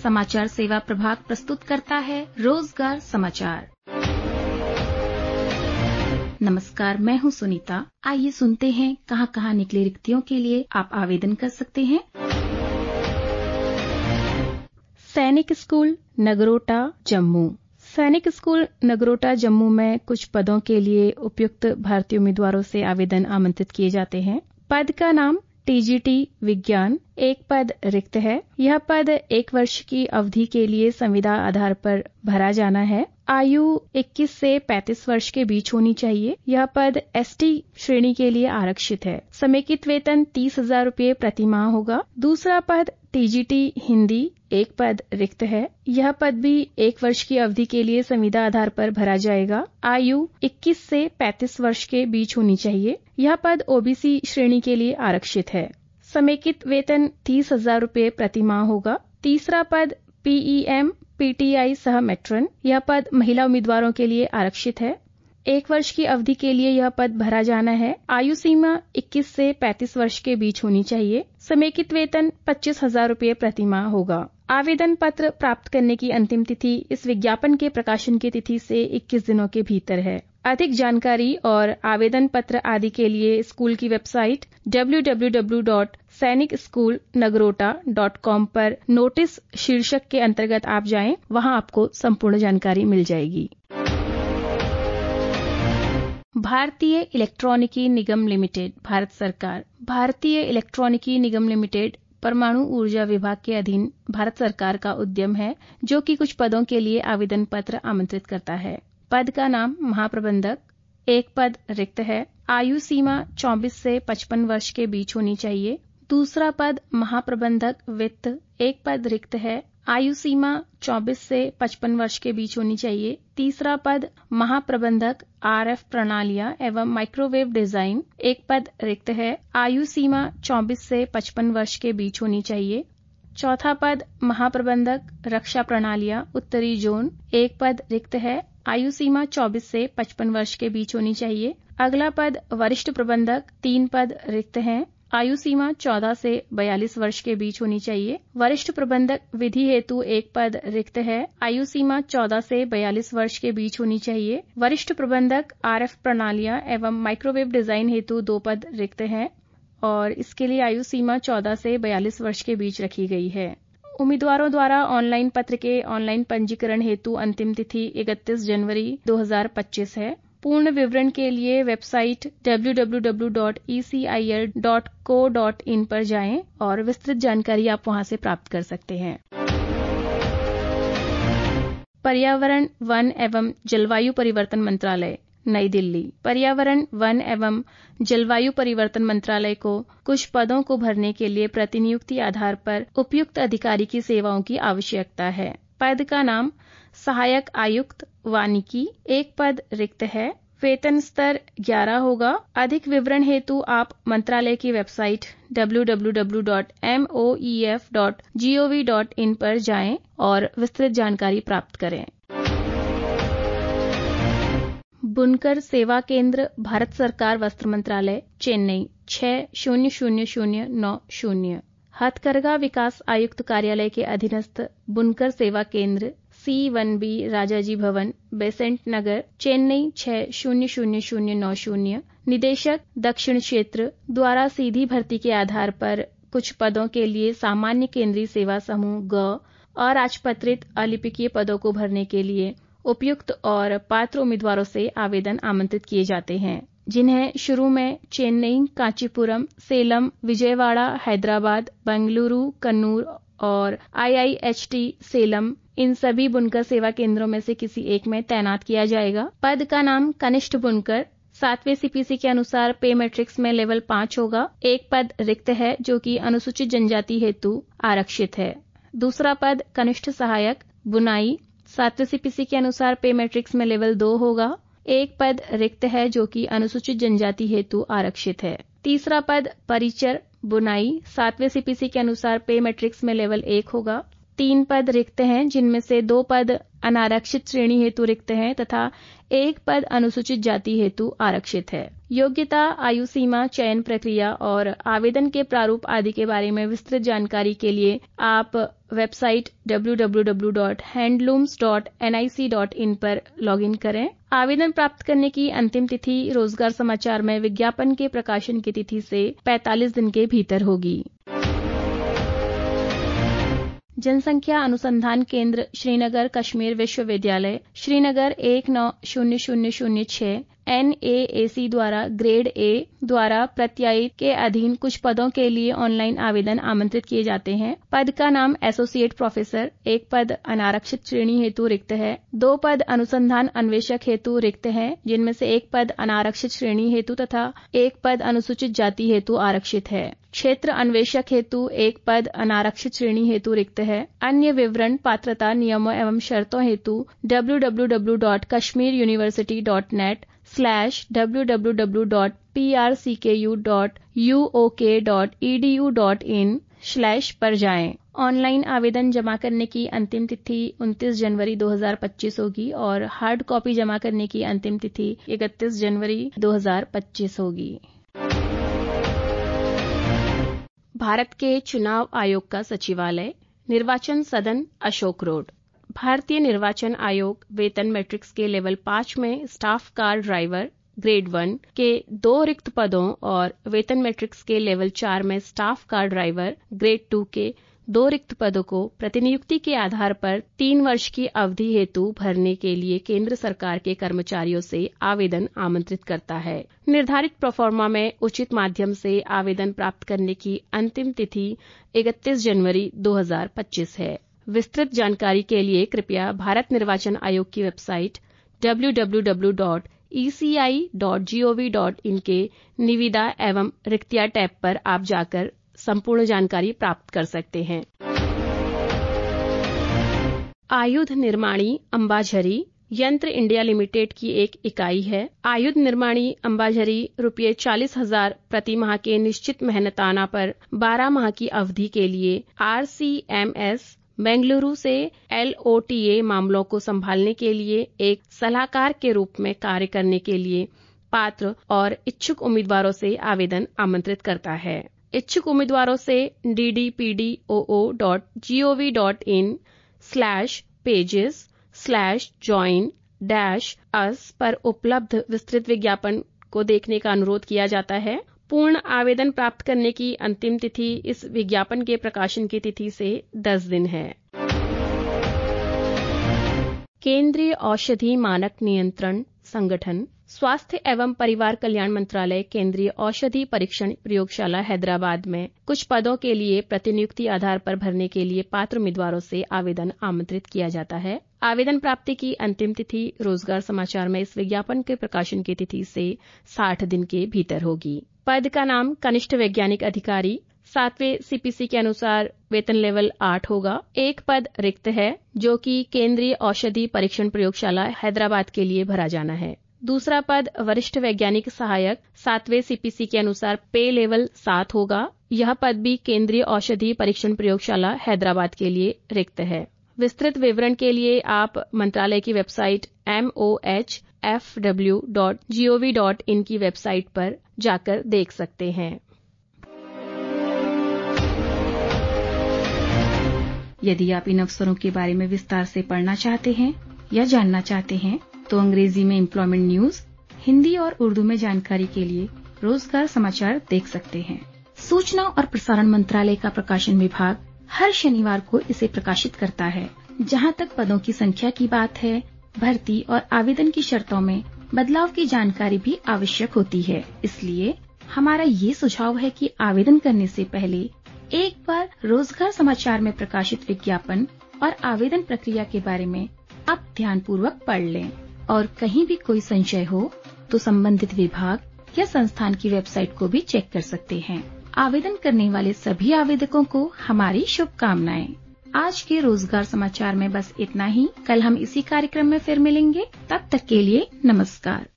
समाचार सेवा प्रभाग प्रस्तुत करता है रोजगार समाचार। नमस्कार, मैं हूं सुनीता। आइए सुनते हैं कहां निकली रिक्तियों के लिए आप आवेदन कर सकते हैं। सैनिक स्कूल नगरोटा जम्मू। सैनिक स्कूल नगरोटा जम्मू में कुछ पदों के लिए उपयुक्त भारतीय उम्मीदवारों से आवेदन आमंत्रित किए जाते हैं। पद का नाम टीजीटी विज्ञान। एक पद रिक्त है। यह पद 1 वर्ष की अवधि के लिए संविदा आधार पर भरा जाना है। आयु 21 से 35 वर्ष के बीच होनी चाहिए। यह पद एसटी श्रेणी के लिए आरक्षित है। समेकित वेतन 30,000 रूपये प्रतिमाह होगा। दूसरा पद टीजीटी हिंदी। एक पद रिक्त है। यह पद भी 1 वर्ष की अवधि के लिए संविदा आधार पर भरा जाएगा। आयु 21 से 35 वर्ष के बीच होनी चाहिए। यह पद ओबीसी श्रेणी के लिए आरक्षित है। समेकित वेतन 30,000 रूपये प्रतिमाह होगा। तीसरा पद पीईएम पीटीआई सह मैट्रन। यह पद महिला उम्मीदवारों के लिए आरक्षित है। 1 वर्ष की अवधि के लिए यह पद भरा जाना है। आयु सीमा 21 से 35 वर्ष के बीच होनी चाहिए। समेकित वेतन 25,000 रूपये प्रतिमाह होगा। आवेदन पत्र प्राप्त करने की अंतिम तिथि इस विज्ञापन के प्रकाशन की तिथि से 21 दिनों के भीतर है। अधिक जानकारी और आवेदन पत्र आदि के लिए स्कूल की वेबसाइट www.sainikschoolnagrota.com पर नोटिस शीर्षक के अंतर्गत आप जाएं, वहां आपको संपूर्ण जानकारी मिल जाएगी। भारतीय इलेक्ट्रॉनिकी निगम लिमिटेड। भारत सरकार। भारतीय इलेक्ट्रॉनिकी निगम लिमिटेड परमाणु ऊर्जा विभाग के अधीन भारत सरकार का उद्यम है, जो कि कुछ पदों के लिए आवेदन पत्र आमंत्रित करता है। पद का नाम महाप्रबंधक। एक पद रिक्त है। आयु सीमा 24 से 55 वर्ष के बीच होनी चाहिए। दूसरा पद महाप्रबंधक वित्त। एक पद रिक्त है। आयु सीमा 24 से 55 वर्ष के बीच होनी चाहिए। तीसरा पद महाप्रबंधक आरएफ प्रणालियां एवं माइक्रोवेव डिजाइन। एक पद रिक्त है। आयु सीमा 24 से 55 वर्ष के बीच होनी चाहिए। चौथा पद महाप्रबंधक रक्षा प्रणालियां उत्तरी जोन। एक पद रिक्त है। आयु सीमा 24 से 55 वर्ष के बीच होनी चाहिए। अगला पद वरिष्ठ प्रबंधक। 3 पद रिक्त हैं। आयु सीमा 14 से 42 वर्ष के बीच होनी चाहिए। वरिष्ठ प्रबंधक विधि हेतु 1 पद रिक्त है। आयु सीमा 14 से 42 वर्ष के बीच होनी चाहिए। वरिष्ठ प्रबंधक आरएफ प्रणालियां एवं माइक्रोवेव डिजाइन हेतु 2 पद रिक्त हैं और इसके लिए आयु सीमा 14 से 42 वर्ष के बीच रखी गई है। उम्मीदवारों द्वारा ऑनलाइन पत्र के ऑनलाइन पंजीकरण हेतु अंतिम तिथि 31 जनवरी 2025 है। पूर्ण विवरण के लिए वेबसाइट www.ecil.co.in पर जाएं और विस्तृत जानकारी आप वहां से प्राप्त कर सकते हैं। पर्यावरण, वन एवं जलवायु परिवर्तन मंत्रालय, नई दिल्ली। पर्यावरण, वन एवं जलवायु परिवर्तन मंत्रालय को कुछ पदों को भरने के लिए प्रतिनियुक्ति आधार पर उपयुक्त अधिकारी की सेवाओं की आवश्यकता है। पद का नाम सहायक आयुक्त वानिकी। 1 पद रिक्त है। वेतन स्तर 11 होगा। अधिक विवरण हेतु आप मंत्रालय की वेबसाइट www.moef.gov.in पर जाएं और विस्तृत जानकारी प्राप्त करें। बुनकर सेवा केंद्र, भारत सरकार वस्त्र मंत्रालय, चेन्नई 600090। हथकरघा विकास आयुक्त कार्यालय के अधीनस्थ बुनकर सेवा केंद्र C1B राजाजी भवन, बेसेंट नगर, चेन्नई 600090। निदेशक दक्षिण क्षेत्र द्वारा सीधी भर्ती के आधार पर कुछ पदों के लिए सामान्य केंद्रीय सेवा समूह ग अराजपत्रित अलिपिकीय पदों को भरने के लिए उपयुक्त और पात्र उम्मीदवारों से आवेदन आमंत्रित किए जाते हैं, जिन्हें शुरू में चेन्नई, कांचीपुरम, सेलम, विजयवाड़ा, हैदराबाद, बेंगलुरु, कन्नूर और IIHT सेलम, इन सभी बुनकर सेवा केंद्रों में से किसी एक में तैनात किया जाएगा। पद का नाम कनिष्ठ बुनकर। 7वें CPC के अनुसार पे मैट्रिक्स में लेवल 5 होगा। 1 पद रिक्त है जो कि अनुसूचित जनजाति हेतु आरक्षित है। दूसरा पद कनिष्ठ सहायक बुनाई। 7वें CPC के अनुसार पे मैट्रिक्स में लेवल 2 होगा। 1 पद रिक्त है जो कि अनुसूचित जनजाति हेतु आरक्षित है। तीसरा पद परिचर बुनाई। 7वें CPC के अनुसार पे मैट्रिक्स में लेवल 1 होगा। 3 पद रिक्त हैं, जिनमें से 2 पद अनारक्षित श्रेणी हेतु रिक्त है तथा 1 पद अनुसूचित जाति हेतु आरक्षित है। योग्यता, आयु सीमा, चयन प्रक्रिया और आवेदन के प्रारूप आदि के बारे में विस्तृत जानकारी के लिए आप वेबसाइट www.handlooms.nic.in पर लॉगिन करें। आवेदन प्राप्त करने की अंतिम तिथि रोजगार समाचार में विज्ञापन के प्रकाशन की तिथि से 45 दिन के भीतर होगी। जनसंख्या अनुसंधान केंद्र श्रीनगर कश्मीर विश्वविद्यालय श्रीनगर 190006 NAAC द्वारा ग्रेड A द्वारा प्रत्यायित के अधीन कुछ पदों के लिए ऑनलाइन आवेदन आमंत्रित किए जाते हैं। पद का नाम एसोसिएट प्रोफेसर, 1 पद अनारक्षित श्रेणी हेतु रिक्त है, 2 पद अनुसंधान अन्वेषक हेतु रिक्त है, जिनमें से 1 पद अनारक्षित श्रेणी हेतु तथा 1 पद अनुसूचित जाति हेतु आरक्षित है। क्षेत्र अन्वेषक हेतु 1 पद अनारक्षित श्रेणी हेतु रिक्त है। अन्य विवरण, पात्रता, नियमों एवं शर्तों हेतु www.kashmir.university.net/www.prcku.uok.edu.in/ पर जाएं। ऑनलाइन आवेदन जमा करने की अंतिम तिथि 29 जनवरी 2025 होगी और हार्ड कॉपी जमा करने की अंतिम तिथि 31 जनवरी 2025 होगी। भारत के चुनाव आयोग का सचिवालय, निर्वाचन सदन, अशोक रोड। भारतीय निर्वाचन आयोग वेतन मैट्रिक्स के लेवल 5 में स्टाफ कार ड्राइवर ग्रेड 1 के 2 रिक्त पदों और वेतन मैट्रिक्स के लेवल 4 में स्टाफ कार ड्राइवर ग्रेड 2 के 2 रिक्त पदों को प्रतिनियुक्ति के आधार पर 3 वर्ष की अवधि हेतु भरने के लिए केंद्र सरकार के कर्मचारियों से आवेदन आमंत्रित करता है। निर्धारित प्रोफार्मा में उचित माध्यम से आवेदन प्राप्त करने की अंतिम तिथि 31 जनवरी 2025 है। विस्तृत जानकारी के लिए कृपया भारत निर्वाचन आयोग की वेबसाइट www.eci.gov.in के निविदा एवं रिक्तियां टैब पर आप जाकर संपूर्ण जानकारी प्राप्त कर सकते हैं। आयुध निर्माणी अंबाझरी यंत्र इंडिया लिमिटेड की एक इकाई है। आयुध निर्माणी अंबाझरी ₹40,000 प्रति माह के निश्चित मेहनताना पर 12 माह की अवधि के लिए RCMS बेंगलुरु से LOTA मामलों को संभालने के लिए एक सलाहकार के रूप में कार्य करने के लिए पात्र और इच्छुक उम्मीदवारों से आवेदन आमंत्रित करता है। इच्छुक उम्मीदवारों से ddpdoo.gov.in/pages/join-us पर उपलब्ध विस्तृत विज्ञापन को देखने का अनुरोध किया जाता है। पूर्ण आवेदन प्राप्त करने की अंतिम तिथि इस विज्ञापन के प्रकाशन की तिथि से 10 दिन है। केंद्रीय औषधि मानक नियंत्रण संगठन, स्वास्थ्य एवं परिवार कल्याण मंत्रालय केंद्रीय औषधि परीक्षण प्रयोगशाला हैदराबाद में कुछ पदों के लिए प्रतिनियुक्ति आधार पर भरने के लिए पात्र उम्मीदवारों से आवेदन आमंत्रित किया जाता है। आवेदन प्राप्ति की अंतिम तिथि रोजगार समाचार में इस विज्ञापन के प्रकाशन की तिथि से 60 दिन के भीतर होगी। पद का नाम कनिष्ठ वैज्ञानिक अधिकारी, 7वें CPC के अनुसार वेतन लेवल 8 होगा। 1 पद रिक्त है जो कि केंद्रीय औषधि परीक्षण प्रयोगशाला हैदराबाद के लिए भरा जाना है। दूसरा पद वरिष्ठ वैज्ञानिक सहायक, 7वें CPC के अनुसार पे लेवल 7 होगा। यह पद भी केंद्रीय औषधि परीक्षण प्रयोगशाला हैदराबाद के लिए रिक्त है। विस्तृत विवरण के लिए आप मंत्रालय की वेबसाइट mohfw.gov.in की वेबसाइट पर जाकर देख सकते हैं। यदि आप इन अवसरों के बारे में विस्तार से पढ़ना चाहते हैं या जानना चाहते हैं तो अंग्रेजी में एम्प्लॉयमेंट न्यूज, हिंदी और उर्दू में जानकारी के लिए रोजगार समाचार देख सकते हैं। सूचना और प्रसारण मंत्रालय का प्रकाशन विभाग हर शनिवार को इसे प्रकाशित करता है। जहां तक पदों की संख्या की बात है, भर्ती और आवेदन की शर्तों में बदलाव की जानकारी भी आवश्यक होती है। इसलिए हमारा ये सुझाव है कि आवेदन करने से पहले एक बार रोजगार समाचार में प्रकाशित विज्ञापन और आवेदन प्रक्रिया के बारे में आप ध्यानपूर्वक पढ़ लें और कहीं भी कोई संशय हो तो संबंधित विभाग या संस्थान की वेबसाइट को भी चेक कर सकते हैं। आवेदन करने वाले सभी आवेदकों को हमारी शुभकामनाएं। आज के रोजगार समाचार में बस इतना ही। कल हम इसी कार्यक्रम में फिर मिलेंगे। तब तक के लिए नमस्कार।